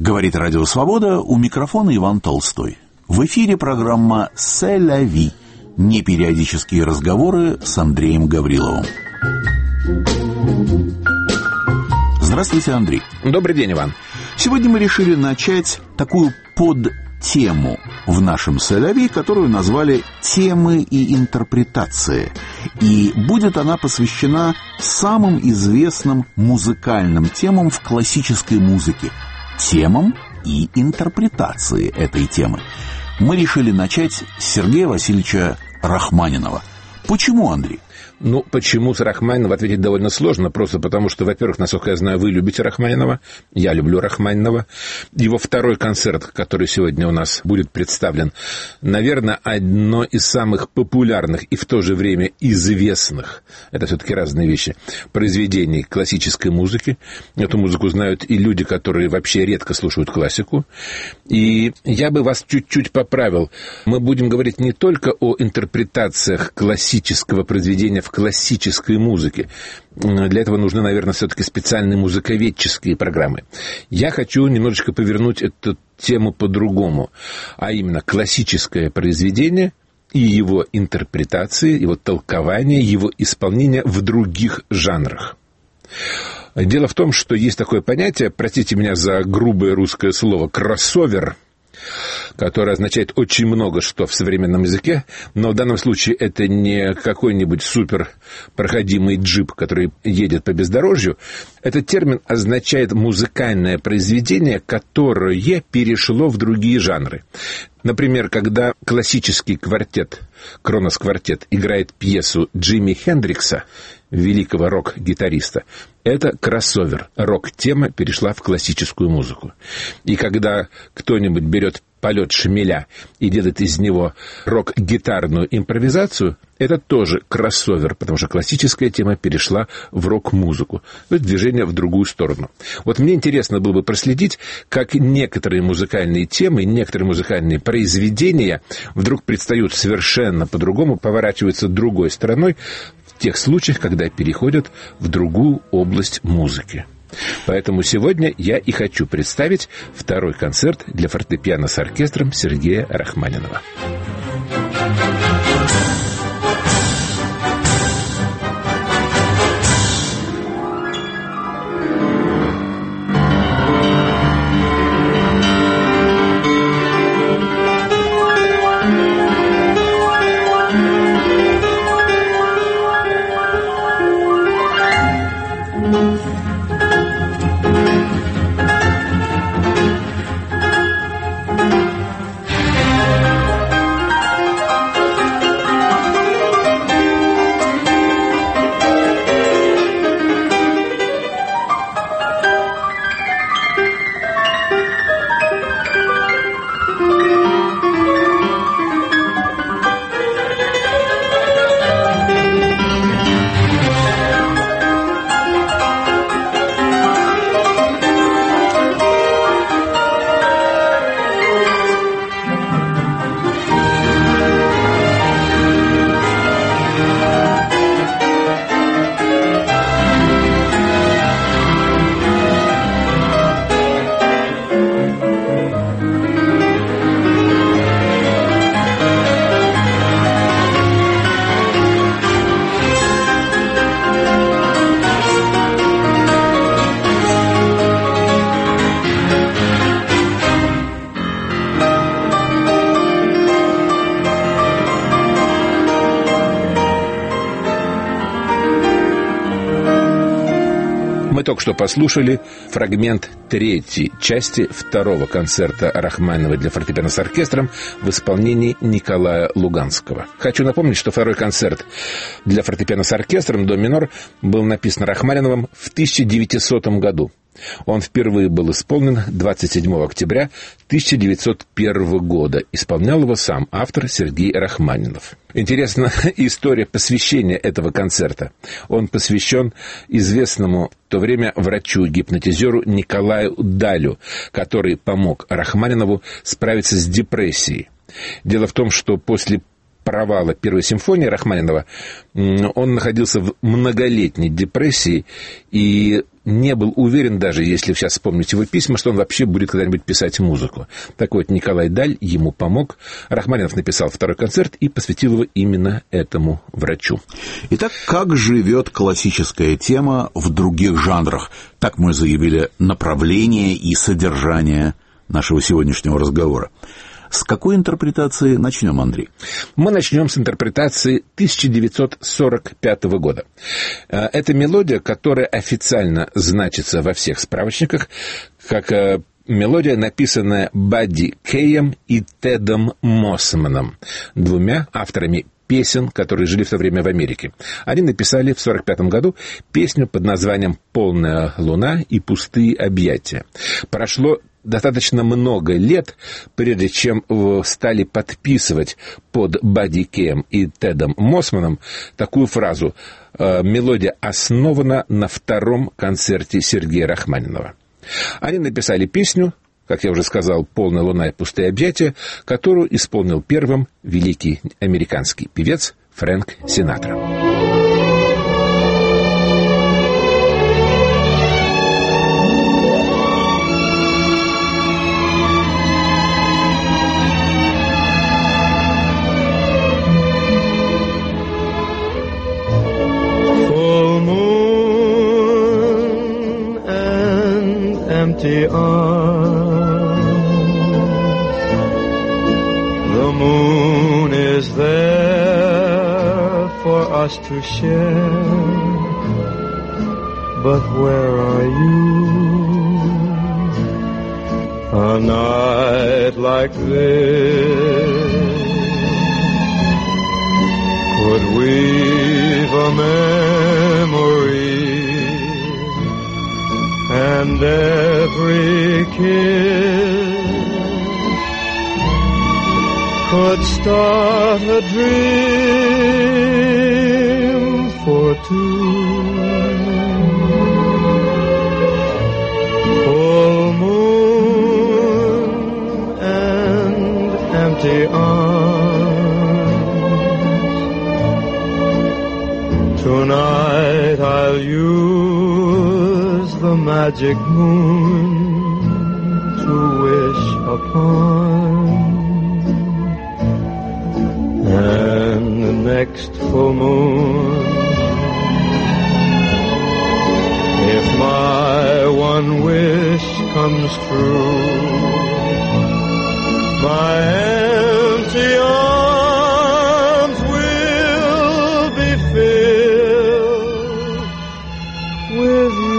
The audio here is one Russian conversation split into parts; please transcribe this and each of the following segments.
Говорит Радио Свобода, у микрофона Иван Толстой. В эфире программа «C'est la vie». Непериодические разговоры с Андреем Гавриловым. Здравствуйте, Андрей. Добрый день, Иван. Сегодня мы решили начать такую подтему в нашем «C'est la vie», которую назвали «Темы и интерпретации». И будет она посвящена самым известным музыкальным темам в классической музыке. Темам и интерпретации этой темы. Мы решили начать с Сергея Васильевича Рахманинова. Почему, Андрей? Почему с Рахманинова ответить довольно сложно, просто потому что, во-первых, насколько я знаю, вы любите Рахманинова, я люблю Рахманинова. Его второй концерт, который сегодня у нас будет представлен, наверное, одно из самых популярных и в то же время известных, это все-таки разные вещи, произведений классической музыки. Эту музыку знают и люди, которые вообще редко слушают классику. И я бы вас чуть-чуть поправил. Мы будем говорить не только о интерпретациях классического произведения в классической музыке. Для этого нужны, наверное, все-таки специальные музыковедческие программы. Я хочу немножечко повернуть эту тему по-другому, а именно классическое произведение и его интерпретации, его толкование, его исполнение в других жанрах. Дело в том, что есть такое понятие, простите меня за грубое русское слово, кроссовер, которое означает очень много что в современном языке, но в данном случае это не какой-нибудь суперпроходимый джип, который едет по бездорожью. Этот термин означает музыкальное произведение, которое перешло в другие жанры. Например, когда классический квартет, Кронос-квартет, играет пьесу Джимми Хендрикса, великого рок-гитариста, это кроссовер. Рок-тема перешла в классическую музыку. И когда кто-нибудь берет полет шмеля и делает из него рок-гитарную импровизацию, это тоже кроссовер, потому что классическая тема перешла в рок-музыку. То есть движение в другую сторону. Вот мне интересно было бы проследить, как некоторые музыкальные темы, некоторые музыкальные произведения вдруг предстают совершенно по-другому, поворачиваются другой стороной в тех случаях, когда переходят в другую область музыки. Поэтому сегодня я и хочу представить второй концерт для фортепиано с оркестром Сергея Рахманинова. Мы только что послушали фрагмент третьей части второго концерта Рахманинова для фортепиано с оркестром в исполнении Николая Луганского. Хочу напомнить, что второй концерт для фортепиано с оркестром «До минор» был написан Рахманиновым в 1900 году. Он впервые был исполнен 27 октября 1901 года. Исполнял его сам автор Сергей Рахманинов. Интересна история посвящения этого концерта. Он посвящен известному в то время врачу-гипнотизеру Николаю Далю, который помог Рахманинову справиться с депрессией. Дело в том, что после провала первой симфонии Рахманинова он находился в многолетней депрессии, и не был уверен, даже если сейчас вспомнить его письма, что он вообще будет когда-нибудь писать музыку. Так вот, Николай Даль ему помог. Рахманинов написал второй концерт и посвятил его именно этому врачу. Итак, как живет классическая тема в других жанрах? Так мы заявили направление и содержание нашего сегодняшнего разговора. С какой интерпретации начнем, Андрей? Мы начнем с интерпретации 1945 года. Это мелодия, которая официально значится во всех справочниках как мелодия, написанная Бадди Кеем и Тедом Моссманом, двумя авторами песен, которые жили в то время в Америке. Они написали в 1945 году песню под названием «Полная луна и пустые объятия». Прошло достаточно много лет, прежде чем стали подписывать под Бадди Кеем и Тедом Моссманом такую фразу: «Мелодия основана на втором концерте Сергея Рахманинова». Они написали песню, как я уже сказал, «Полная луна и пустые объятия», которую исполнил первым великий американский певец Фрэнк Синатра. Empty arms. The moon is there for us to share, but where are you? A night like this could weave a memory, and every kiss could start a dream for two. Full moon and empty arms. Tonight I'll use the magic moon to wish upon, and the next full moon, if my one wish comes true, my empty arms will be filled with you.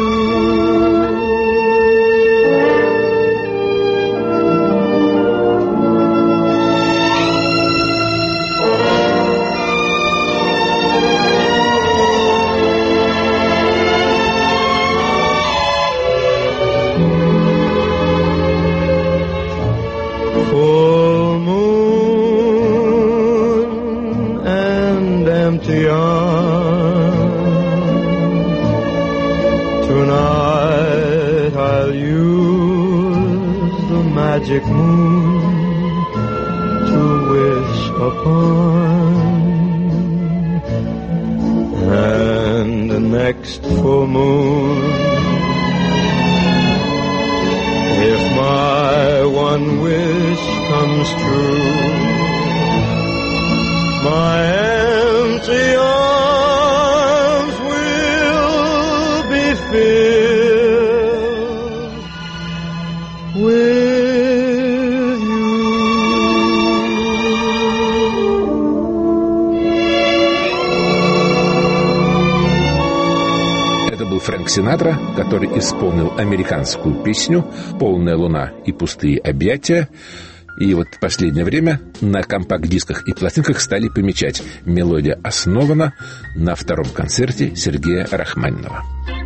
Full moon and empty arms. Tonight I'll use the magic moon to wish upon, and the next full moon, if my one wish comes true, my empty arms will be filled with you. Это был Фрэнк Синатра, который исполнил американскую песню «Полная луна и пустые объятия». И вот в последнее время на компакт-дисках и пластинках стали помечать: мелодия основана на втором концерте Сергея Рахманинова.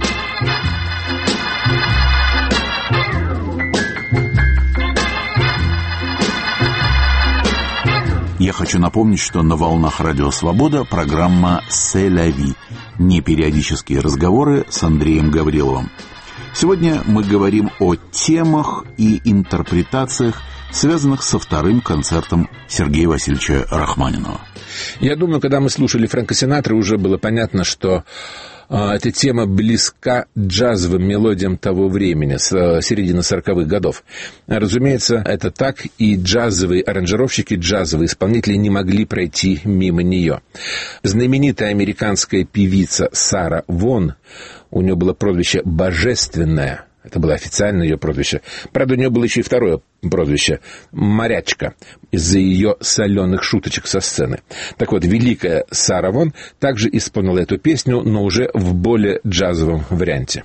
Я хочу напомнить, что на волнах Радио Свобода программа «C'est la vie» — непериодические разговоры с Андреем Гавриловым. Сегодня мы говорим о темах и интерпретациях, связанных со вторым концертом Сергея Васильевича Рахманинова. Я думаю, когда мы слушали Фрэнка Синатра, уже было понятно, что Эта тема близка джазовым мелодиям того времени, с середины 40-х годов. Разумеется, это так, и джазовые аранжировщики, джазовые исполнители не могли пройти мимо нее. Знаменитая американская певица Сара Вон, у нее было прозвище «Божественная». Это было официальное ее прозвище. Правда, у нее было еще и второе прозвище — «Морячка», из-за ее соленых шуточек со сцены. Так вот, великая Сара Вон также исполнила эту песню, но уже в более джазовом варианте.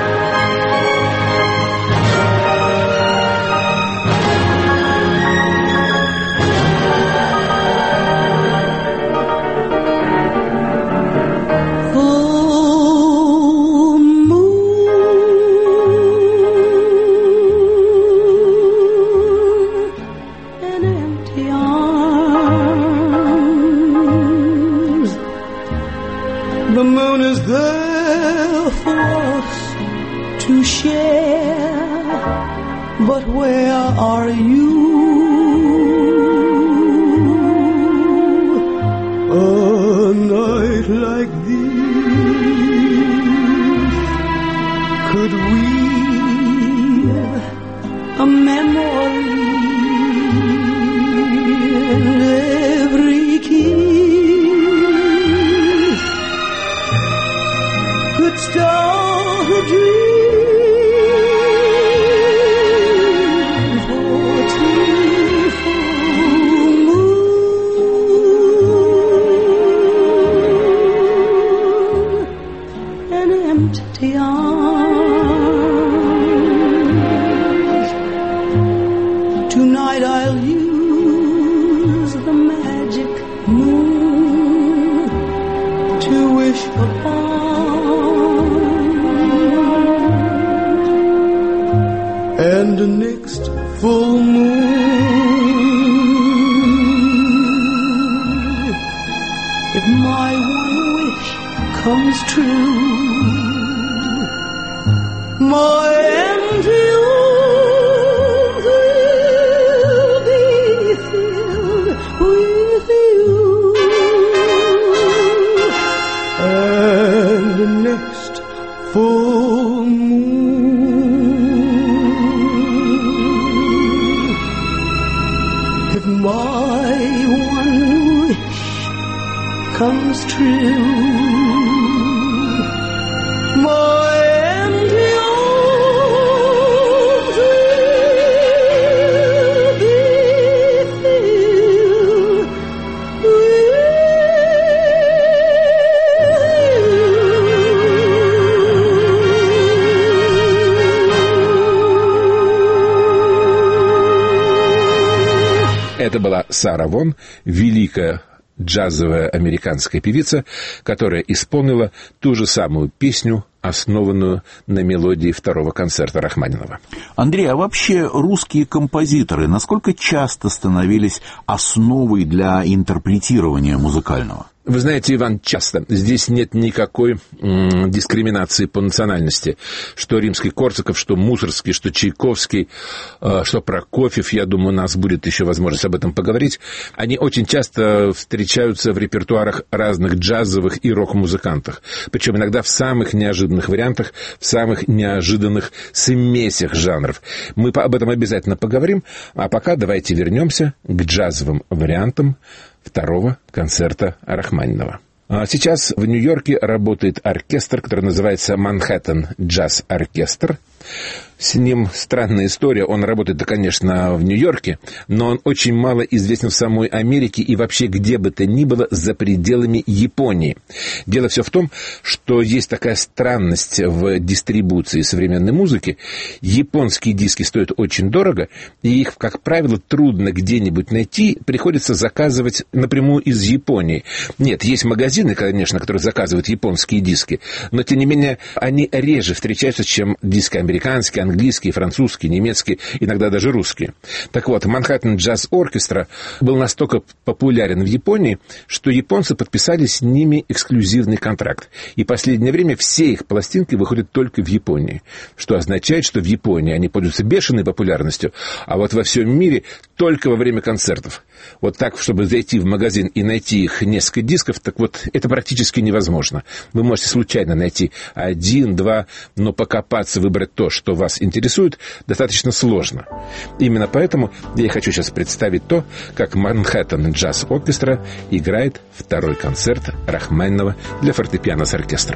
The moon is there for us to share, but where are you? A night like this could weave a memory, and every kiss could start a dream for two full moon and empty arms. Tonight I'll use the magic moon to wish upon, and the next full moon, if my one wish comes true, my empty arms will be filled with you, and the next full moon, if my one wish comes true, my empty arms will be filled with Это была Сара Вон, великая джазовая американская певица, которая исполнила ту же самую песню, основанную на мелодии второго концерта Рахманинова. Андрей, а вообще русские композиторы насколько часто становились основой для интерпретирования музыкального? Вы знаете, Иван, часто. Здесь нет никакой дискриминации по национальности. Что Римский-Корсаков, что Мусоргский, что Чайковский, что Прокофьев. Я думаю, у нас будет еще возможность об этом поговорить. Они очень часто встречаются в репертуарах разных джазовых и рок-музыкантов. Причем иногда в самых неожиданных вариантах, в самых неожиданных смесях жанров. Мы об этом обязательно поговорим. А пока давайте вернемся к джазовым вариантам второго концерта Рахманинова. Сейчас в Нью-Йорке работает оркестр, который называется «Манхэттен Джаз Оркестр». С ним странная история. Он работает, конечно, в Нью-Йорке, но он очень мало известен в самой Америке и вообще где бы то ни было за пределами Японии. Дело все в том, что есть такая странность в дистрибуции современной музыки. Японские диски стоят очень дорого, и их, как правило, трудно где-нибудь найти. Приходится заказывать напрямую из Японии. Нет, есть магазины, конечно, которые заказывают японские диски, но, тем не менее, они реже встречаются, чем диски американские. американские, английские, французские, немецкие, иногда даже русские. Так вот, Манхэттен Джаз Оркестра был настолько популярен в Японии, что японцы подписали с ними эксклюзивный контракт. И в последнее время все их пластинки выходят только в Японии. Что означает, что в Японии они пользуются бешеной популярностью, а вот во всем мире только во время концертов. Вот так, чтобы зайти в магазин и найти их несколько дисков, так вот, это практически невозможно. Вы можете случайно найти 1-2, но покопаться, выбрать то, что вас интересует, достаточно сложно. Именно поэтому я хочу сейчас представить то, как Манхэттен Джаз Оркестра играет второй концерт Рахманинова для фортепиано с оркестром.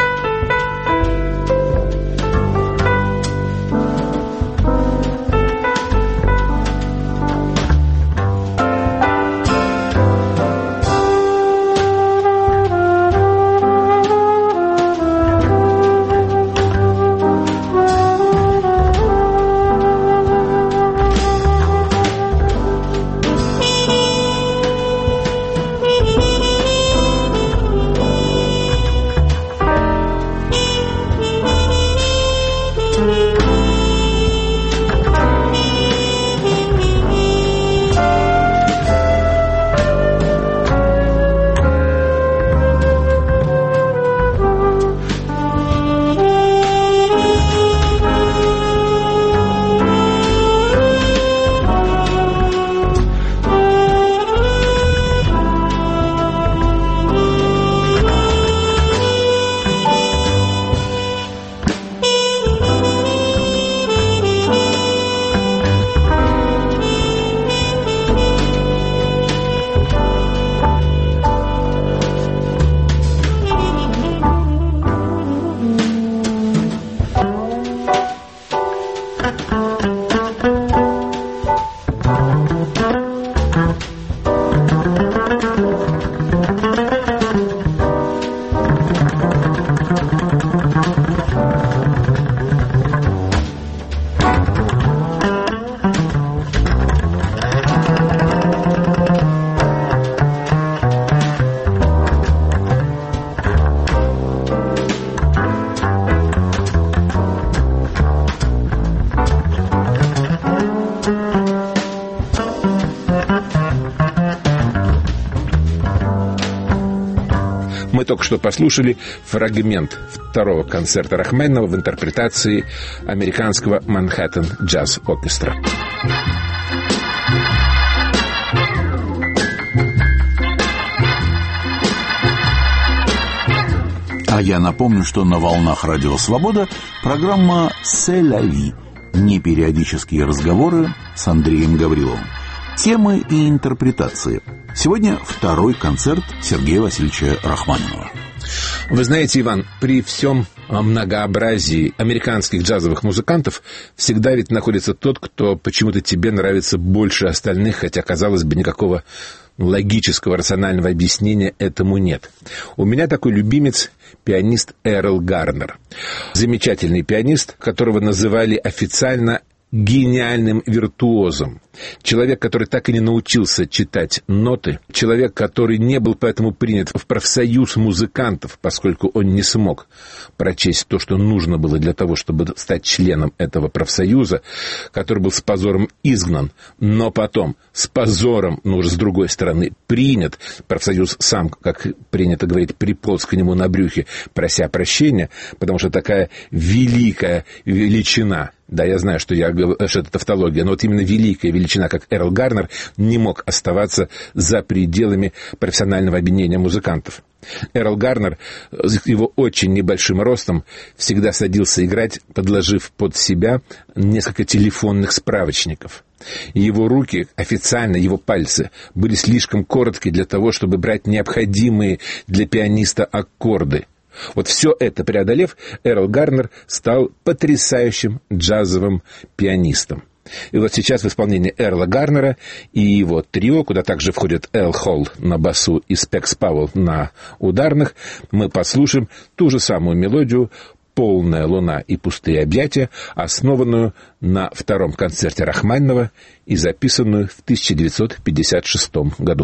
Мы только что послушали фрагмент второго концерта Рахманинова в интерпретации американского Манхэттен Джаз Оркестра. А я напомню, что на волнах Радио Свобода программа «C'est la vie» — непериодические разговоры с Андреем Гавриловым. Темы и интерпретации. Сегодня второй концерт Сергея Васильевича Рахманинова. Вы знаете, Иван, при всем многообразии американских джазовых музыкантов всегда ведь находится тот, кто почему-то тебе нравится больше остальных, хотя, казалось бы, никакого логического, рационального объяснения этому нет. У меня такой любимец — пианист Эрл Гарнер. Замечательный пианист, которого называли официально гениальным виртуозом. Человек, который так и не научился читать ноты. Человек, который не был поэтому принят в профсоюз музыкантов, поскольку он не смог прочесть то, что нужно было для того, чтобы стать членом этого профсоюза, который был с позором изгнан, но потом с позором, но уже с другой стороны, принят. Профсоюз сам, как принято говорить, приполз к нему на брюхе, прося прощения, потому что такая великая величина. Да, я знаю, что это тавтология, но вот именно великая величина, как Эрл Гарнер, не мог оставаться за пределами профессионального объединения музыкантов. Эрл Гарнер с его очень небольшим ростом всегда садился играть, подложив под себя несколько телефонных справочников. Его руки, официально его пальцы, были слишком короткие для того, чтобы брать необходимые для пианиста аккорды. Вот все это преодолев, Эрл Гарнер стал потрясающим джазовым пианистом. И вот сейчас в исполнении Эрла Гарнера и его трио, куда также входят Эл Холл на басу и Спекс Пауэлл на ударных, мы послушаем ту же самую мелодию «Полная луна и пустые объятия», основанную на втором концерте Рахманинова и записанную в 1956 году.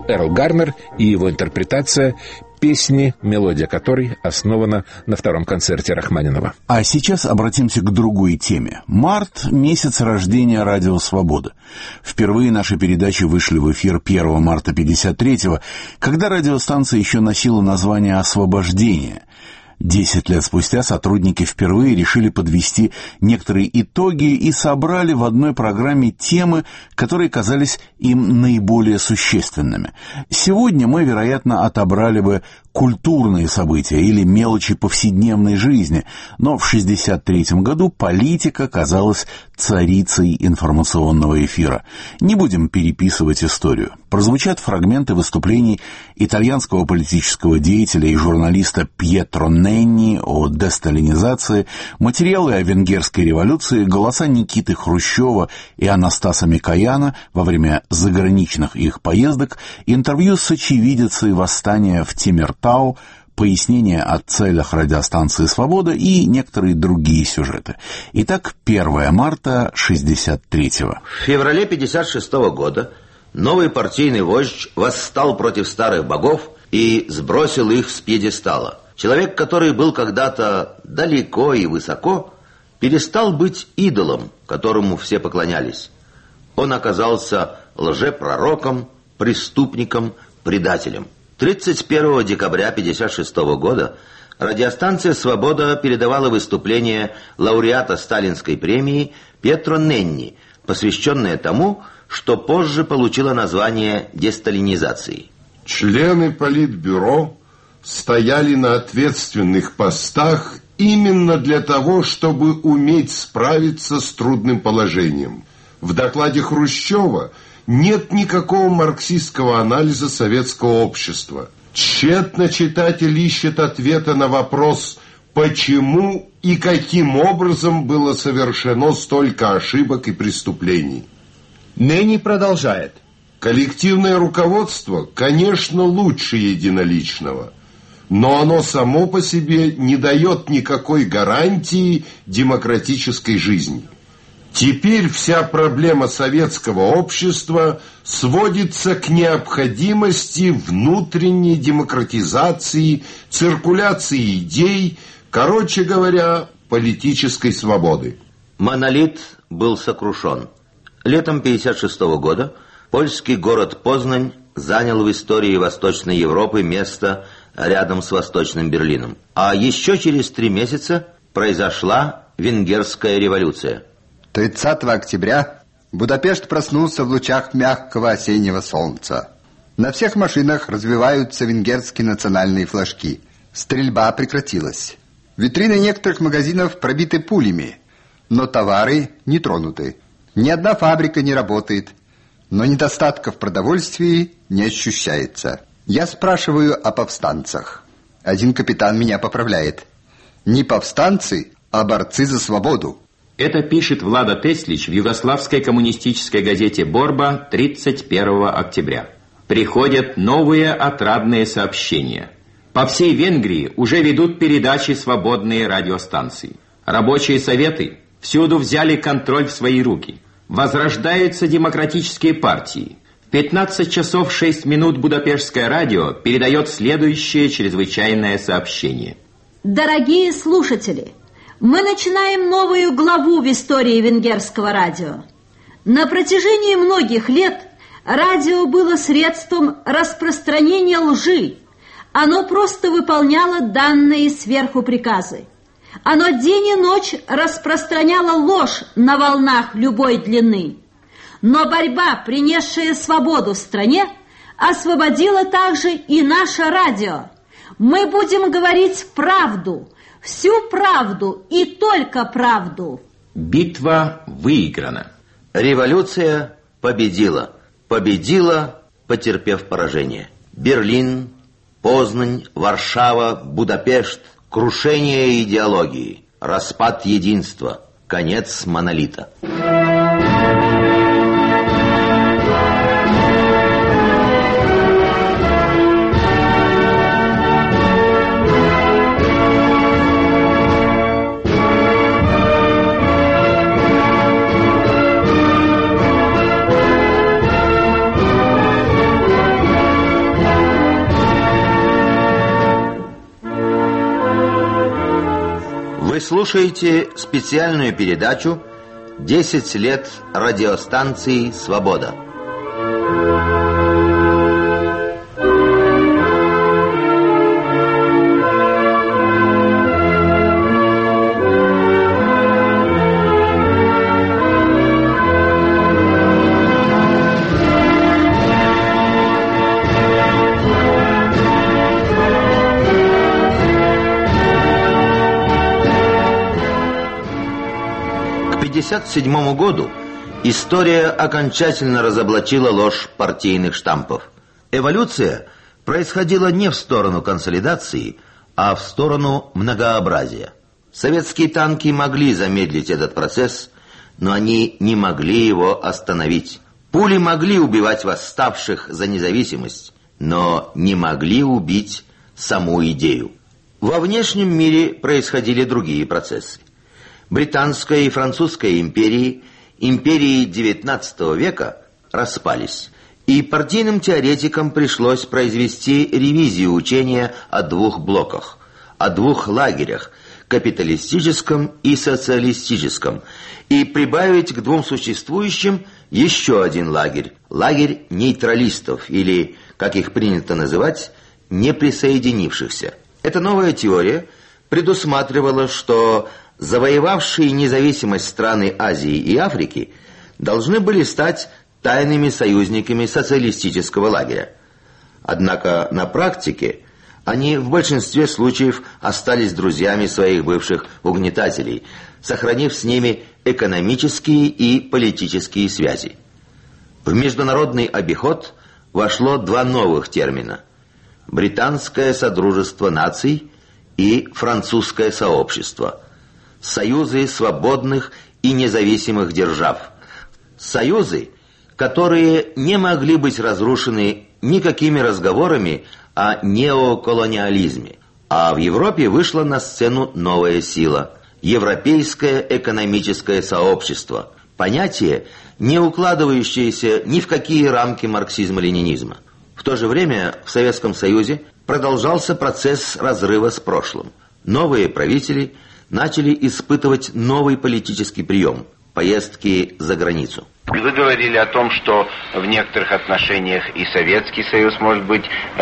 Эрл Гарнер и его интерпретация песни, мелодия которой основана на втором концерте Рахманинова. А сейчас обратимся к другой теме. Март – месяц рождения Радио Свобода. Впервые наши передачи вышли в эфир 1 марта 1953-го, когда радиостанция еще носила название «Освобождение». 10 лет спустя сотрудники впервые решили подвести некоторые итоги и собрали в одной программе темы, которые казались им наиболее существенными. Сегодня мы, вероятно, отобрали бы культурные события или мелочи повседневной жизни, но в 1963 году политика казалась царицей информационного эфира. Не будем переписывать историю. Прозвучат фрагменты выступлений итальянского политического деятеля и журналиста Пьетро Ненни о десталинизации, материалы о венгерской революции, голоса Никиты Хрущева и Анастаса Микояна во время заграничных их поездок, интервью с очевидицей восстания в Темиртау, пояснения о целях радиостанции «Свобода» и некоторые другие сюжеты. Итак, 1 марта 1963-го. В феврале 1956 года новый партийный вождь восстал против старых богов и сбросил их с пьедестала. Человек, который был когда-то далеко и высоко, перестал быть идолом, которому все поклонялись. Он оказался лжепророком, преступником, предателем. 31 декабря 1956 года радиостанция «Свобода» передавала выступление лауреата Сталинской премии Пьетро Ненни, посвященное тому, что позже получило название десталинизации. Члены Политбюро стояли на ответственных постах именно для того, чтобы уметь справиться с трудным положением. В докладе Хрущева нет никакого марксистского анализа советского общества. Тщетно читатель ищет ответа на вопрос, почему и каким образом было совершено столько ошибок и преступлений. Ненни продолжает. Коллективное руководство, конечно, лучше единоличного, но оно само по себе не дает никакой гарантии демократической жизни. Теперь вся проблема советского общества сводится к необходимости внутренней демократизации, циркуляции идей, короче говоря, политической свободы. Монолит был сокрушен. Летом 1956 года польский город Познань занял в истории Восточной Европы место рядом с Восточным Берлином. А еще через 3 месяца произошла Венгерская революция. 30 октября Будапешт проснулся в лучах мягкого осеннего солнца. На всех машинах развиваются венгерские национальные флажки. Стрельба прекратилась. Витрины некоторых магазинов пробиты пулями, но товары не тронуты. Ни одна фабрика не работает, но недостатка в продовольствии не ощущается. Я спрашиваю о повстанцах. Один капитан меня поправляет. Не повстанцы, а борцы за свободу. Это пишет Влада Теслич в югославской коммунистической газете «Борба» 31 октября. Приходят новые отрадные сообщения. По всей Венгрии уже ведут передачи свободные радиостанции. Рабочие советы всюду взяли контроль в свои руки. Возрождаются демократические партии. В 15 часов 6 минут Будапештское радио передает следующее чрезвычайное сообщение. Дорогие слушатели! Мы начинаем новую главу в истории венгерского радио. На протяжении многих лет радио было средством распространения лжи. Оно просто выполняло данные сверху приказы. Оно день и ночь распространяло ложь на волнах любой длины. Но борьба, принесшая свободу стране, освободила также и наше радио. Мы будем говорить правду, всю правду и только правду. Битва выиграна. Революция победила. Победила, потерпев поражение. Берлин, Познань, Варшава, Будапешт. Крушение идеологии. Распад единства. Конец монолита. Вы слушаете специальную передачу «10 лет радиостанции «Свобода». К 1957 году история окончательно разоблачила ложь партийных штампов. Эволюция происходила не в сторону консолидации, а в сторону многообразия. Советские танки могли замедлить этот процесс, но они не могли его остановить. Пули могли убивать восставших за независимость, но не могли убить саму идею. Во внешнем мире происходили другие процессы. Британская и Французская империи, империи XIX века, распались, и партийным теоретикам пришлось произвести ревизию учения о двух блоках, о двух лагерях, капиталистическом и социалистическом, и прибавить к двум существующим еще один лагерь, лагерь нейтралистов, или, как их принято называть, неприсоединившихся. Эта новая теория предусматривала, что завоевавшие независимость страны Азии и Африки должны были стать тайными союзниками социалистического лагеря. Однако на практике они в большинстве случаев остались друзьями своих бывших угнетателей, сохранив с ними экономические и политические связи. В международный обиход вошло два новых термина: британское содружество наций и французское сообщество. Союзы свободных и независимых держав. Союзы, которые не могли быть разрушены никакими разговорами о неоколониализме. А в Европе вышла на сцену новая сила – Европейское экономическое сообщество. Понятие, не укладывающееся ни в какие рамки марксизма-ленинизма. В то же время в Советском Союзе продолжался процесс разрыва с прошлым. Новые правители начали испытывать новый политический прием – поездки за границу. Вы говорили о том, что в некоторых отношениях и Советский Союз может быть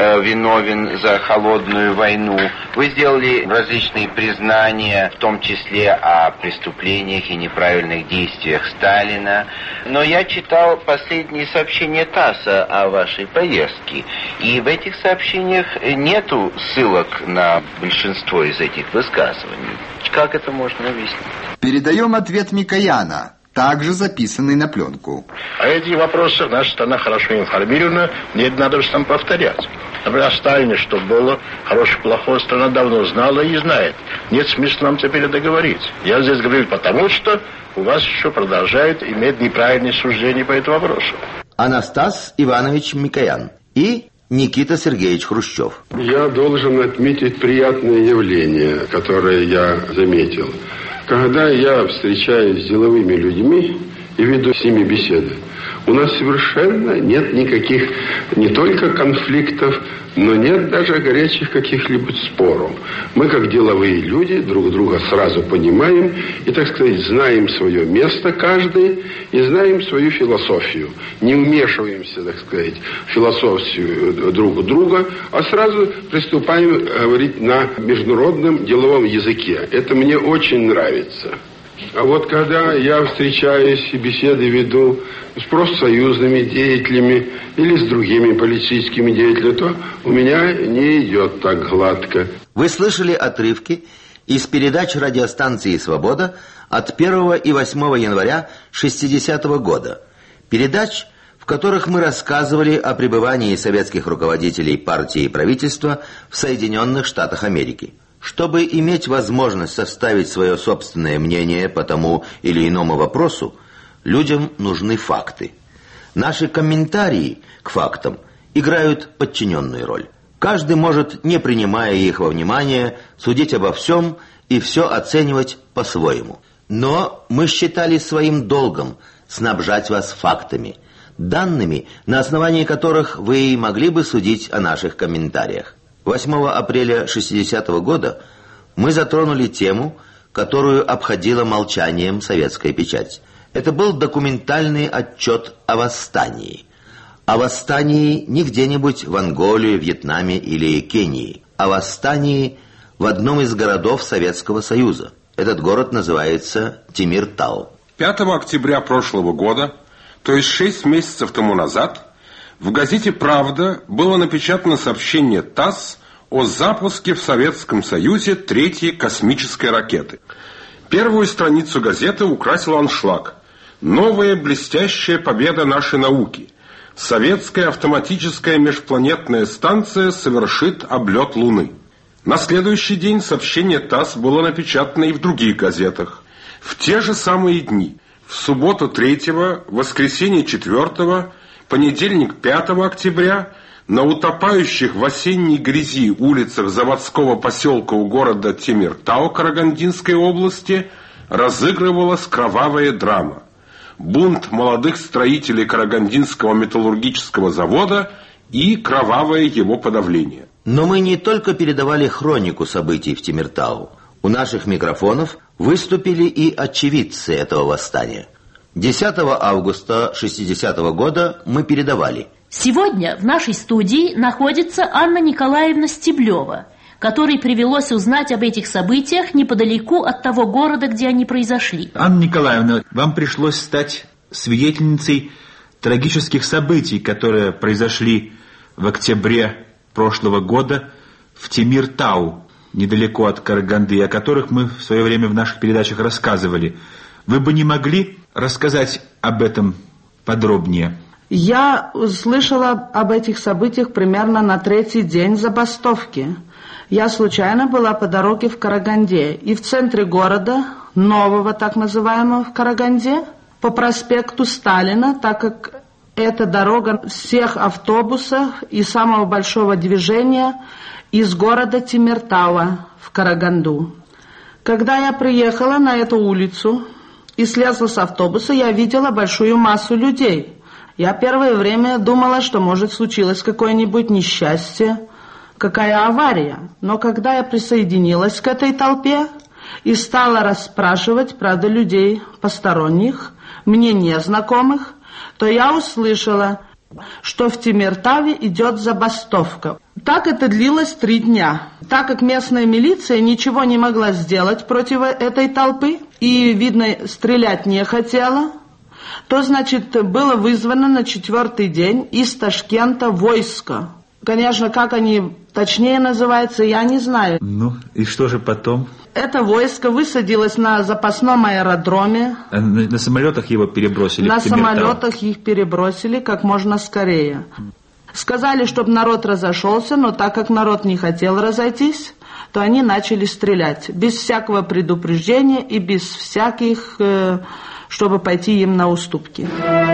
виновен за холодную войну. Вы сделали различные признания, в том числе о преступлениях и неправильных действиях Сталина. Но я читал последние сообщения ТАССа о вашей поездке. И в этих сообщениях нету ссылок на большинство из этих высказываний. Как это можно объяснить? Передаем ответ Микояна, также записанный на пленку. А эти вопросы наша страна хорошо информирована, не надо же там повторять. Например, о Сталине, что было, хорошее, плохое, страна давно знала и знает. Нет смысла нам теперь это говорить. Я здесь говорю потому, что у вас еще продолжают иметь неправильные суждения по этому вопросу. Анастас Иванович Микоян и Никита Сергеевич Хрущев. Я должен отметить приятное явление, которое я заметил. Когда я встречаюсь с деловыми людьми и веду с ними беседы, у нас совершенно нет никаких не только конфликтов, но нет даже горячих каких-либо споров. Мы, как деловые люди, друг друга сразу понимаем и, так сказать, знаем свое место каждый и знаем свою философию. Не вмешиваемся, так сказать, в философию друг друга, а сразу приступаем говорить на международном деловом языке. Это мне очень нравится. А вот когда я встречаюсь и беседы веду с профсоюзными деятелями или с другими политическими деятелями, то у меня не идет так гладко. Вы слышали отрывки из передач радиостанции «Свобода» от 1 и 8 января 1960 года. Передач, в которых мы рассказывали о пребывании советских руководителей партии и правительства в Соединенных Штатах Америки. Чтобы иметь возможность составить свое собственное мнение по тому или иному вопросу, людям нужны факты. Наши комментарии к фактам играют подчиненную роль. Каждый может, не принимая их во внимание, судить обо всем и все оценивать по-своему. Но мы считали своим долгом снабжать вас фактами, данными, на основании которых вы могли бы судить о наших комментариях. 8 апреля 1960 года мы затронули тему, которую обходила молчанием советская печать. Это был документальный отчет о восстании. О восстании не где-нибудь в Анголе, Вьетнаме или Кении. О восстании в одном из городов Советского Союза. Этот город называется Темиртау. 5 октября прошлого года, то есть 6 месяцев тому назад, в газете «Правда» было напечатано сообщение ТАСС о запуске в Советском Союзе 3-й космической ракеты. Первую страницу газеты украсил аншлаг. «Новая блестящая победа нашей науки. Советская автоматическая межпланетная станция совершит облет Луны». На следующий день сообщение ТАСС было напечатано и в других газетах. В те же самые дни, в субботу 3-го, воскресенье 4-го, понедельник 5 октября, на утопающих в осенней грязи улицах заводского поселка у города Темиртау Карагандинской области разыгрывалась кровавая драма. Бунт молодых строителей Карагандинского металлургического завода и кровавое его подавление. Но мы не только передавали хронику событий в Темиртау. У наших микрофонов выступили и очевидцы этого восстания. 10 августа 60-го года мы передавали. Сегодня в нашей студии находится Анна Николаевна Стеблева, которой привелось узнать об этих событиях неподалеку от того города, где они произошли. Анна Николаевна, вам пришлось стать свидетельницей трагических событий, которые произошли в октябре прошлого года в Темиртау, недалеко от Караганды, о которых мы в свое время в наших передачах рассказывали. Вы бы не могли рассказать об этом подробнее? Я услышала об этих событиях примерно на 3-й день забастовки. Я случайно была по дороге в Караганде, и в центре города, нового так называемого в Караганде, по проспекту Сталина, так как эта дорога всех автобусов и самого большого движения из города Темиртау в Караганду. Когда я приехала на эту улицу и слезла с автобуса, я видела большую массу людей. Я первое время думала, что, может, случилось какое-нибудь несчастье, какая авария. Но когда я присоединилась к этой толпе и стала расспрашивать, правда, людей посторонних, мне незнакомых, то я услышала, что в Темиртаве идет забастовка. Так это длилось 3 дня. Так как местная милиция ничего не могла сделать против этой толпы и, видно, стрелять не хотела, то, значит, было вызвано на 4-й день из Ташкента войско. Конечно, как они точнее называются, я не знаю. Ну, и что же потом? Это войско высадилось на запасном аэродроме. На самолетах его перебросили? На самолетах их перебросили как можно скорее. Сказали, чтобы народ разошелся, но так как народ не хотел разойтись, то они начали стрелять. Без всякого предупреждения и без всяких, чтобы пойти им на уступки.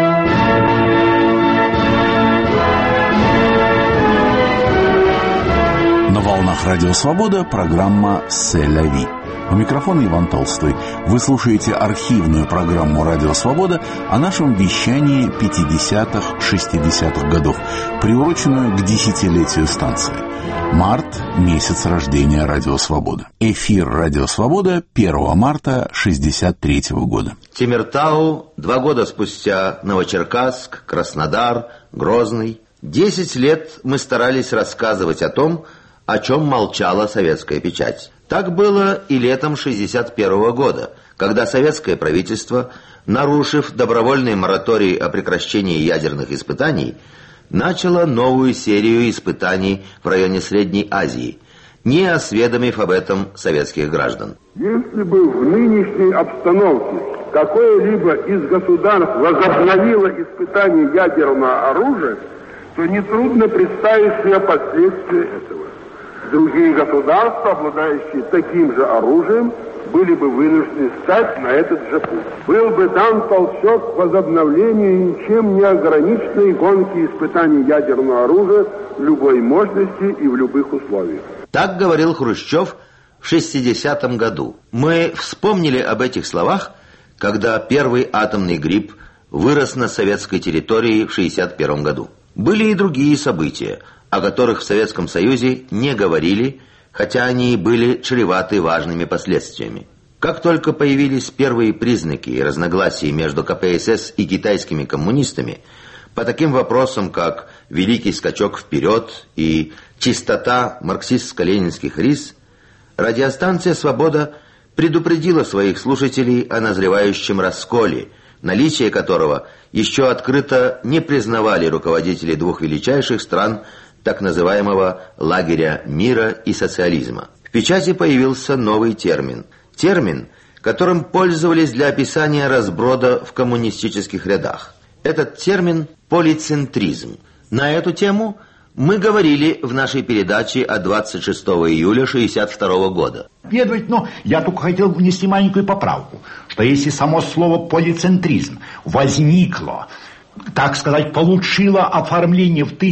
На волнах Радио Свобода программа «Се-ля-ви». У микрофона Иван Толстой. Вы слушаете архивную программу «Радио Свобода» о нашем вещании 50-х, 60-х годов, приуроченную к 10-летию станции. Март – месяц рождения Радио Свобода. Эфир Радио Свобода 1 марта 63 года. Темиртау, 2 года спустя Новочеркасск, Краснодар, Грозный. 10 лет мы старались рассказывать о том, о чем молчала советская печать. Так было и летом 61 года, когда советское правительство, нарушив добровольный мораторий о прекращении ядерных испытаний, начало новую серию испытаний в районе Средней Азии, не осведомив об этом советских граждан. Если бы в нынешней обстановке какое-либо из государств возобновило испытание ядерного оружия, то нетрудно представить себе последствия этого. Другие государства, обладающие таким же оружием, были бы вынуждены встать на этот же путь. Был бы дан толчок к возобновлению ничем не ограниченной гонки испытаний ядерного оружия в любой мощности и в любых условиях. Так говорил Хрущев в 60-м году. Мы вспомнили об этих словах, когда первый атомный гриб вырос на советской территории в 61 году. Были и другие события, о которых в Советском Союзе не говорили, хотя они и были чреваты важными последствиями. Как только появились первые признаки разногласий между КПСС и китайскими коммунистами, по таким вопросам, как «Великий скачок вперед» и «Чистота марксистско-ленинских рис», радиостанция «Свобода» предупредила своих слушателей о назревающем расколе, наличие которого еще открыто не признавали руководители двух величайших стран так называемого лагеря мира и социализма. В печати появился новый термин, которым пользовались для описания разброда в коммунистических рядах. Этот термин – полицентризм. На эту тему мы говорили в нашей передаче от 26 июля 1962 года. Но я только хотел внести маленькую поправку, что если само слово полицентризм возникло, так сказать, получило оформление в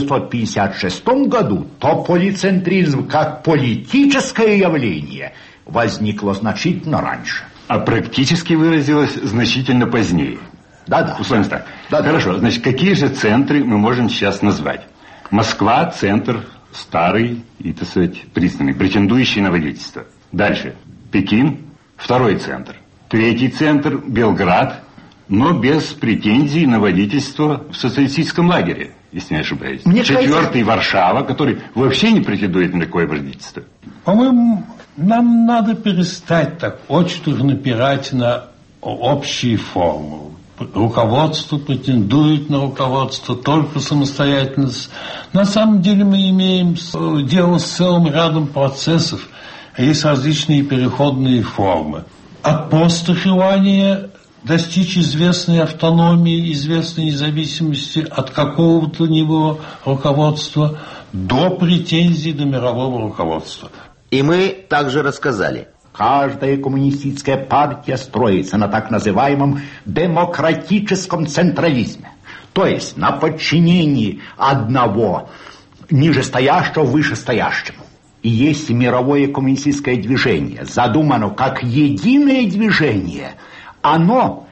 1956 году, то полицентризм как политическое явление возникло значительно раньше. А практически выразилось значительно позднее. Да-да. Условно так. Да, хорошо, значит, какие же центры мы можем сейчас назвать? Москва – центр старый и, так сказать, признанный, претендующий на водительство. Дальше. Пекин – второй центр. Третий центр – Белград, но без претензий на водительство в социалистическом лагере, если не ошибаюсь. Четвертый – Варшава, который вообще не претендует на такое водительство. По-моему, нам надо перестать так очень напирать на общие формулы. Руководство претендует на руководство, только самостоятельность. На самом деле мы имеем дело с целым рядом процессов. Есть различные переходные формы. От просто желания достичь известной автономии, известной независимости от какого-то него руководства до претензий до мирового руководства. И мы также рассказали. Каждая коммунистическая партия строится на так называемом демократическом централизме. То есть на подчинении одного нижестоящего вышестоящему. И если мировое коммунистическое движение задумано как единое движение, оно,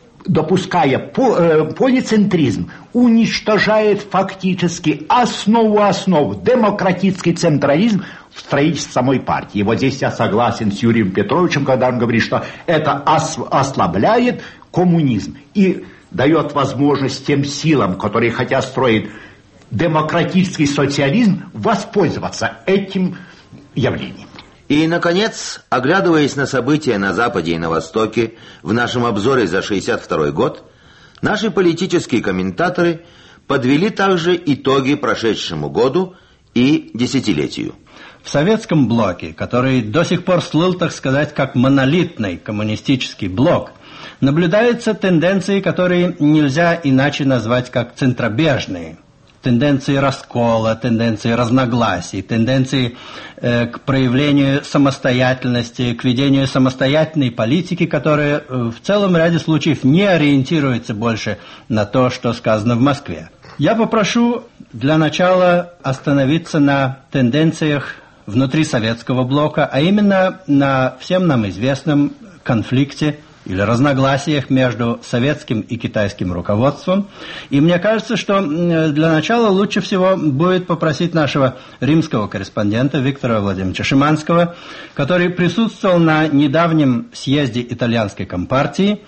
допуская полицентризм, уничтожает фактически основу основ демократический централизм в строительстве самой партии. И вот здесь я согласен с Юрием Петровичем, когда он говорит, что это ослабляет коммунизм и дает возможность тем силам, которые хотят строить демократический социализм, воспользоваться этим явлением. И, наконец, оглядываясь на события на Западе и на Востоке, в нашем обзоре за 1962 год, наши политические комментаторы подвели также итоги прошедшему году и десятилетию. В советском блоке, который до сих пор слыл, так сказать, как монолитный коммунистический блок, наблюдаются тенденции, которые нельзя иначе назвать как центробежные. Тенденции раскола, тенденции разногласий, тенденции к проявлению самостоятельности, к ведению самостоятельной политики, которая в целом ряде случаев не ориентируется больше на то, что сказано в Москве. Я попрошу для начала остановиться на тенденциях внутри советского блока, а именно на всем нам известном конфликте или разногласиях между советским и китайским руководством. И мне кажется, что для начала лучше всего будет попросить нашего римского корреспондента Виктора Владимировича Шиманского, который присутствовал на недавнем съезде итальянской компартии.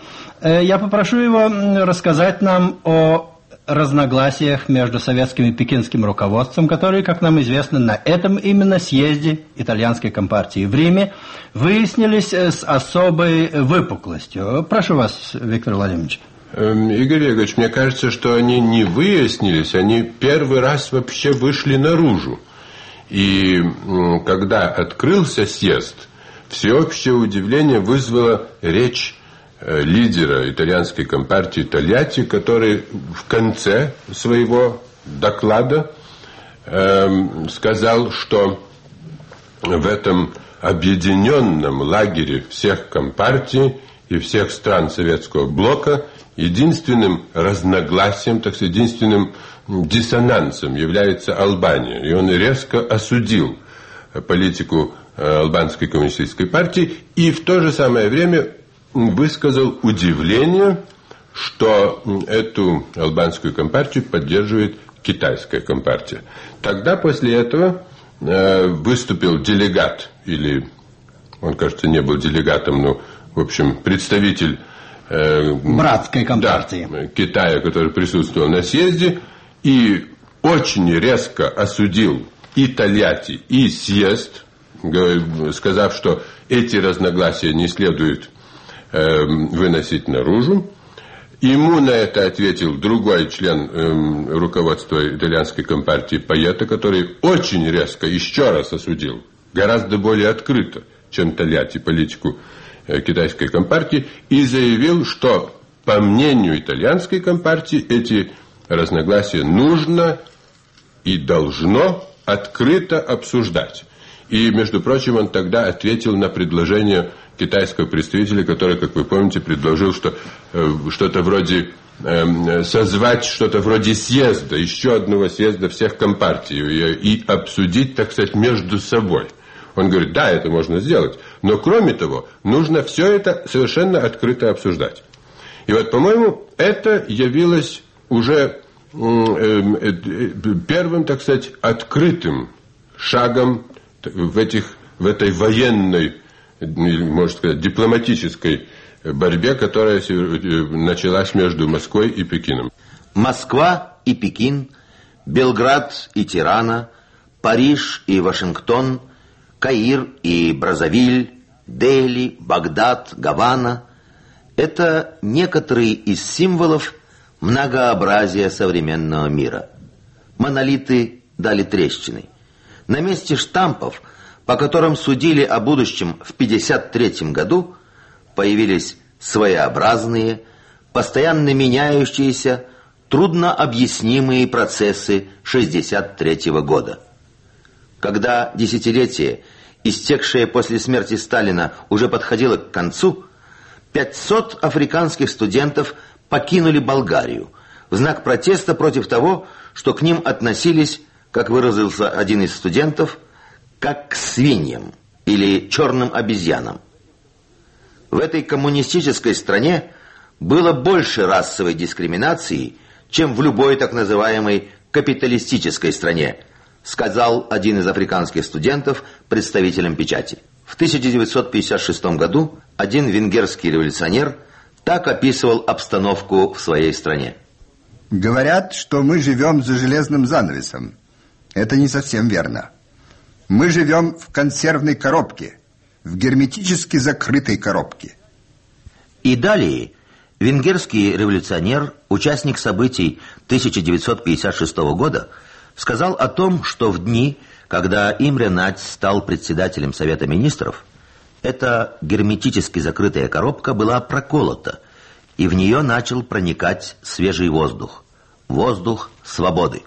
Я попрошу его рассказать нам о разногласиях между советским и пекинским руководством, которые, как нам известно, на этом именно съезде итальянской компартии в Риме выяснились с особой выпуклостью. Прошу вас, Виктор Владимирович. Игорь Олегович, мне кажется, что они не выяснились, они первый раз вообще вышли наружу. И когда открылся съезд, всеобщее удивление вызвала речь лидера итальянской компартии Тольятти, который в конце своего доклада сказал, что в этом объединенном лагере всех компартий и всех стран советского блока единственным разногласием, так сказать, единственным диссонансом является Албания. И он резко осудил политику албанской коммунистической партии и в то же самое время высказал удивление, что эту албанскую компартию поддерживает китайская компартия. Тогда после этого выступил делегат или он, кажется, не был делегатом, но, в общем, представитель братской компартии, да, Китая, который присутствовал на съезде, и очень резко осудил и Тольятти, и съезд, сказав, что эти разногласия не следует выносить наружу. Ему на это ответил другой член руководства итальянской компартии Паетто, который очень резко еще раз осудил, гораздо более открыто, чем Тольятти, политику китайской компартии, и заявил, что, по мнению итальянской компартии, эти разногласия нужно и должно открыто обсуждать. И, между прочим, он тогда ответил на предложение китайского представителя, который, как вы помните, предложил, что что-то вроде созвать что-то вроде съезда, еще одного съезда всех компартий и обсудить, так сказать, между собой. Он говорит, да, это можно сделать, но кроме того, нужно все это совершенно открыто обсуждать. И вот, по-моему, это явилось уже первым, так сказать, открытым шагом в этой военной, можно сказать, дипломатической борьбе, которая началась между Москвой и Пекином. Москва и Пекин, Белград и Тирана, Париж и Вашингтон, Каир и Браззавиль, Дели, Багдад, Гавана – это некоторые из символов многообразия современного мира. Монолиты дали трещины. На месте штампов, по которым судили о будущем в 1953 году, появились своеобразные, постоянно меняющиеся, трудно объяснимые процессы 1963 года. Когда десятилетие, истекшее после смерти Сталина, уже подходило к концу, 500 африканских студентов покинули Болгарию в знак протеста против того, что к ним относились, как выразился один из студентов, как к свиньям или черным обезьянам. В этой коммунистической стране было больше расовой дискриминации, чем в любой так называемой капиталистической стране, сказал один из африканских студентов представителям печати. В 1956 году один венгерский революционер так описывал обстановку в своей стране. Говорят, что мы живем за железным занавесом. Это не совсем верно. Мы живем в консервной коробке, в герметически закрытой коробке. И далее венгерский революционер, участник событий 1956 года, сказал о том, что в дни, когда Имре Надь стал председателем Совета министров, эта герметически закрытая коробка была проколота, и в нее начал проникать свежий воздух. Воздух свободы.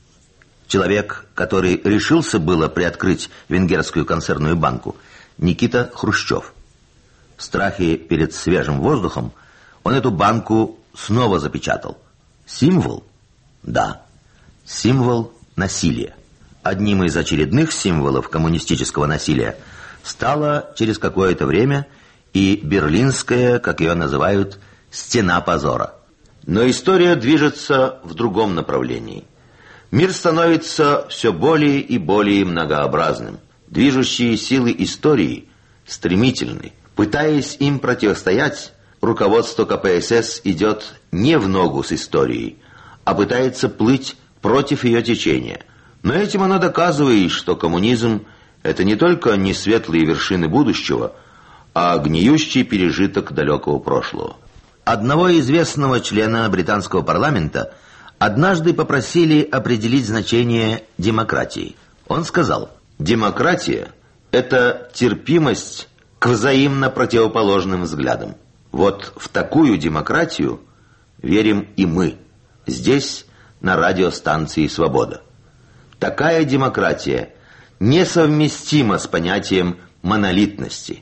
Человек, который решился было приоткрыть венгерскую консервную банку, Никита Хрущев. В страхе перед свежим воздухом он эту банку снова запечатал. Символ? Да. Символ насилия. Одним из очередных символов коммунистического насилия стала через какое-то время и берлинская, как ее называют, стена позора. Но история движется в другом направлении. Мир становится все более и более многообразным. Движущие силы истории стремительны. Пытаясь им противостоять, руководство КПСС идет не в ногу с историей, а пытается плыть против ее течения. Но этим оно доказывает, что коммунизм – это не только не светлые вершины будущего, а гниющий пережиток далекого прошлого. Одного известного члена британского парламента однажды попросили определить значение демократии. Он сказал, демократия – это терпимость к взаимно противоположным взглядам. Вот в такую демократию верим и мы, здесь, на радиостанции «Свобода». Такая демократия несовместима с понятием монолитности.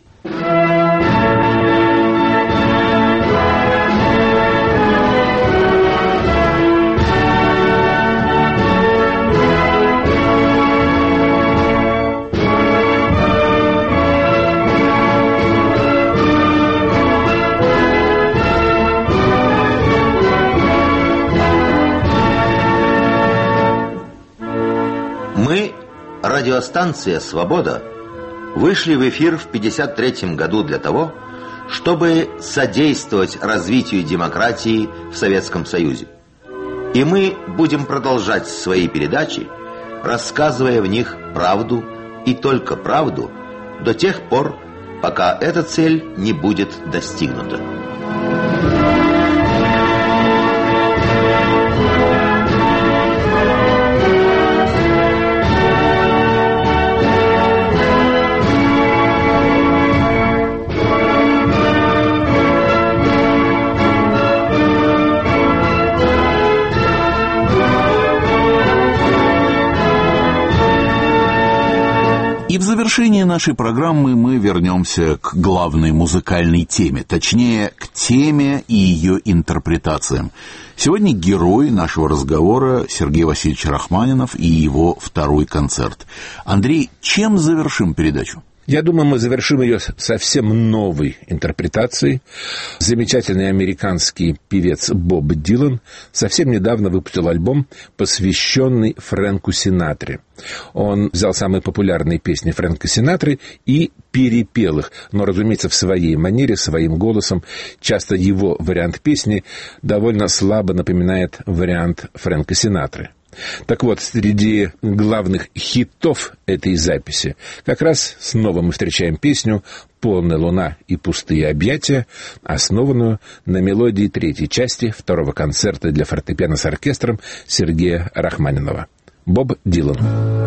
Мы, радиостанция «Свобода», вышли в эфир в 1953 году для того, чтобы содействовать развитию демократии в Советском Союзе. И мы будем продолжать свои передачи, рассказывая в них правду и только правду до тех пор, пока эта цель не будет достигнута. И в завершении нашей программы мы вернемся к главной музыкальной теме, точнее, к теме и ее интерпретациям. Сегодня герой нашего разговора Сергей Васильевич Рахманинов и его второй концерт. Андрей, чем завершим передачу? Я думаю, мы завершим ее совсем новой интерпретацией. Замечательный американский певец Боб Дилан совсем недавно выпустил альбом, посвященный Фрэнку Синатре. Он взял самые популярные песни Фрэнка Синатры и перепел их, но, разумеется, в своей манере, своим голосом. Часто его вариант песни довольно слабо напоминает вариант Фрэнка Синатры. Так вот, среди главных хитов этой записи как раз снова мы встречаем песню «Полная луна и пустые объятия», основанную на мелодии третьей части второго концерта для фортепиано с оркестром Сергея Рахманинова. Боб Дилан.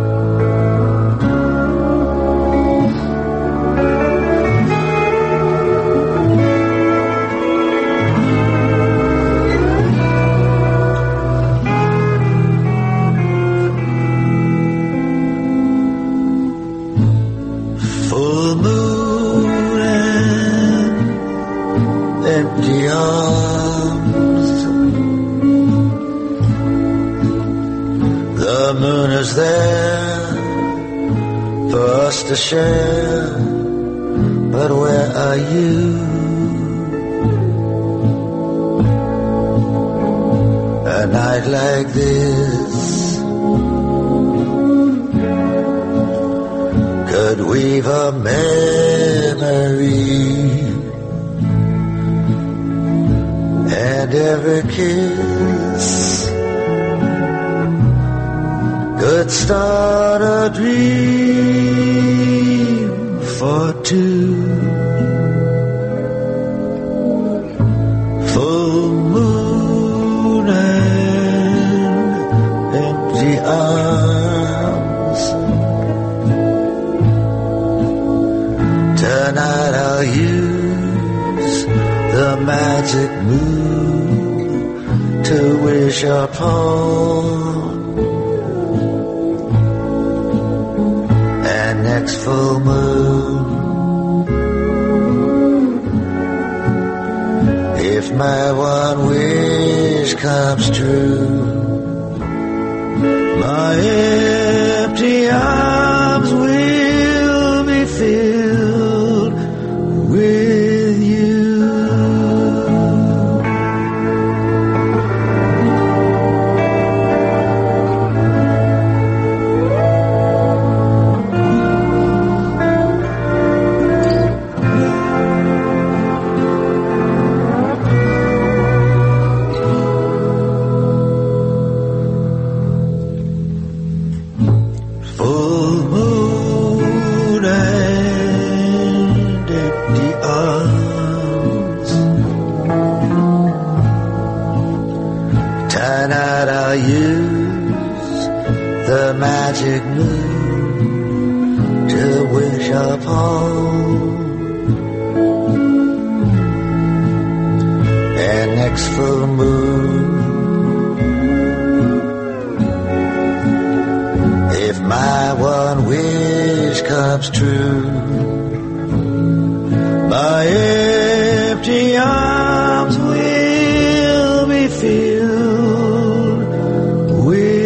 To share, but where are you? A night like this could weave a memory, and every kiss could start a dream for two. Full moon and empty arms. Tonight I'll use the magic moon to wish upon. And next full moon, if my one wish comes true, my empty arms will be filled with you. Magic moon to wish upon, and next full moon, if my one wish comes true, my empty arms will be filled with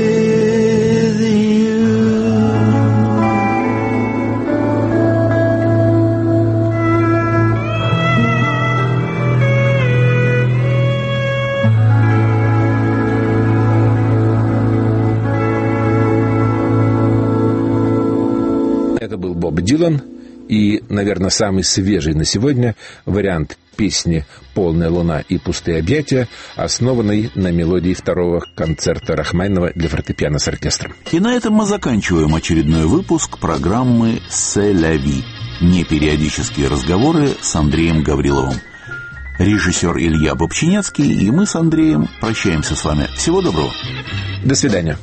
Боб Дилан И, наверное, самый свежий на сегодня вариант песни «Полная луна и пустые объятия», основанный на мелодии второго концерта Рахманинова для фортепиано с оркестром. И на этом мы заканчиваем очередной выпуск программы «C'est la vie». Непериодические разговоры с Андреем Гавриловым. Режиссер Илья Бобчинецкий, и мы с Андреем прощаемся с вами. Всего доброго. До свидания.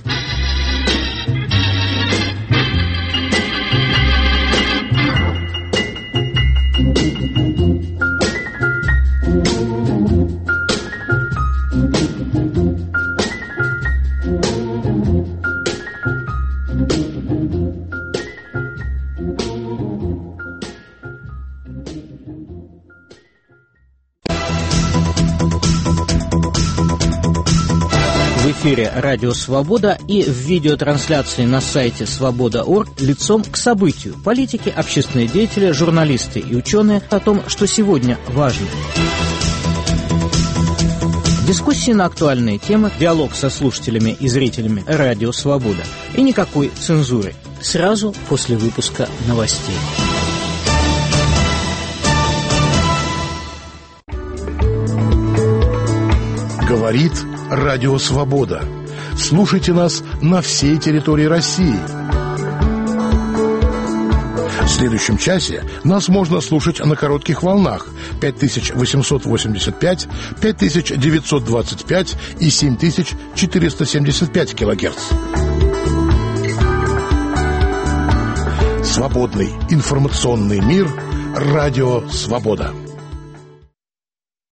В эфире «Радио Свобода» и в видеотрансляции на сайте свобода.орг лицом к событию. Политики, общественные деятели, журналисты и ученые о том, что сегодня важно. Дискуссии на актуальные темы, диалог со слушателями и зрителями «Радио Свобода». И никакой цензуры. Сразу после выпуска новостей. Говорит Радио Свобода. Слушайте нас на всей территории России. В следующем часе нас можно слушать на коротких волнах 5885, 5925 и 7475 килогерц. Свободный информационный мир. Радио Свобода.